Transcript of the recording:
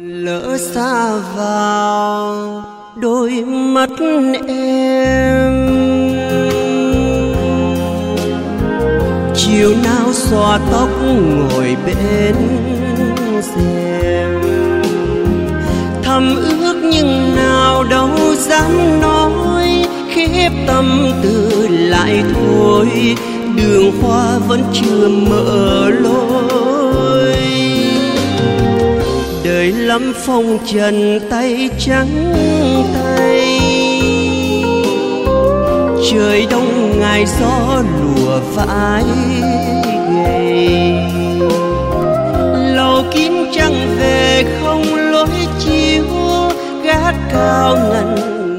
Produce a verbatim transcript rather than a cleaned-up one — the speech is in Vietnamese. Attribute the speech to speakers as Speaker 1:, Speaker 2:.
Speaker 1: Lỡ xa vào đôi mắt em, chiều nào xõa tóc ngồi bên rèm, thầm ước nhưng nào đâu dám nói, khép tâm tư lại thôi, đường hoa vẫn chưa mở lối. Đời lắm phong trần tay trắng tay, trời đông ngày gió lùa vãi gầy, lầu kín trăng về không lối chiếu, gác cao ngần